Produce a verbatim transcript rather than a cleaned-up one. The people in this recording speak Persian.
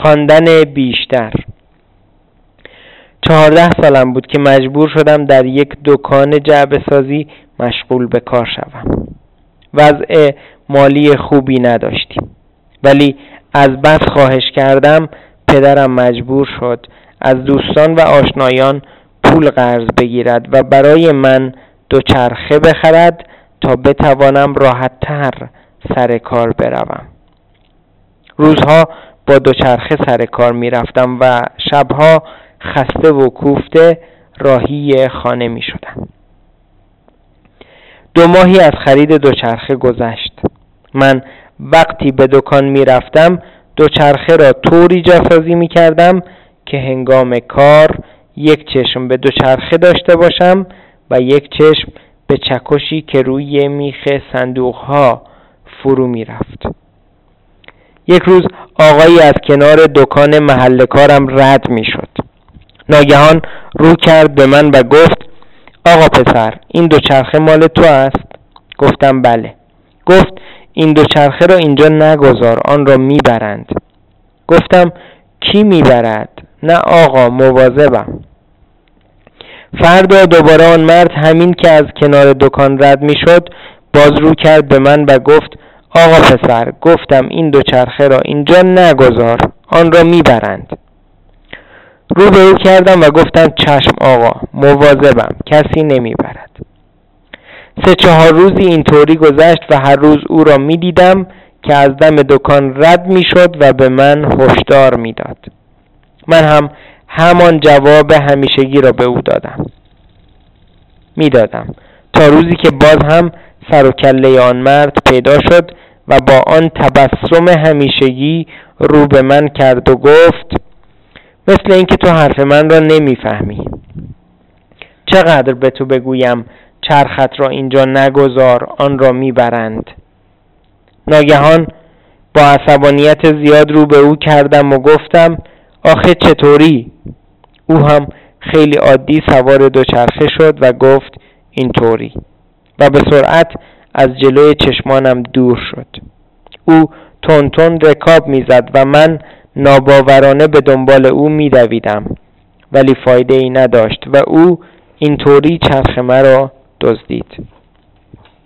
خواندن بیشتر. چهارده سالم بود که مجبور شدم در یک دکان جعبه سازی مشغول به کار شوم. وضع مالی خوبی نداشتیم، ولی از بس خواهش کردم پدرم مجبور شد از دوستان و آشنایان پول قرض بگیرد و برای من دوچرخه بخرد تا بتوانم راحت‌تر سر کار بروم. روزها با دوچرخه سر کار می رفتم و شبها خسته و کوفته راهی خانه می شدم. دو ماهی از خرید دوچرخه گذشت. من وقتی به دکان می رفتم دوچرخه را طوری جاسازی می کردم که هنگام کار یک چشم به دوچرخه داشته باشم و یک چشم به چکشی که روی میخ صندوق ها فرو می رفت. یک روز آقایی از کنار دکان محل کارم رد می شد. ناگهان رو کرد به من و گفت: آقا پسر، این دوچرخه مال تو است؟ گفتم بله. گفت: این دوچرخه را اینجا نگذار، آن را میبرند. گفتم: کی میبرد؟ نه آقا، مواظبم. فردا دوباره آن مرد همین که از کنار دکان رد میشد باز رو کرد به من و گفت: آقا پسر، گفتم این دوچرخه را اینجا نگذار، آن را میبرند. رو به او کردم و گفتم: چشم آقا، مواظبم، کسی نمیبرد. سه چهار روزی اینطوری گذشت و هر روز او را میدیدم که از دم دکان رد میشد و به من هشدار میداد. من هم همان جواب همیشگی را به او دادم میدادم تا روزی که باز هم سر و کله آن مرد پیدا شد و با آن تبسم همیشگی رو به من کرد و گفت: مثل اینکه تو حرف من را نمیفهمی. چقدر به تو بگویم چرخت را اینجا نگذار، آن را میبرند. ناگهان با عصبانیت زیاد رو به او کردم و گفتم: آخه چطوری؟ او هم خیلی عادی سوار دوچرخه شد و گفت: اینطوری، و به سرعت از جلوی چشمانم دور شد. او تون تون رکاب میزد و من ناباورانه به دنبال او میدویدم، ولی فایده ای نداشت و او اینطوری چرخ مرا دزدید.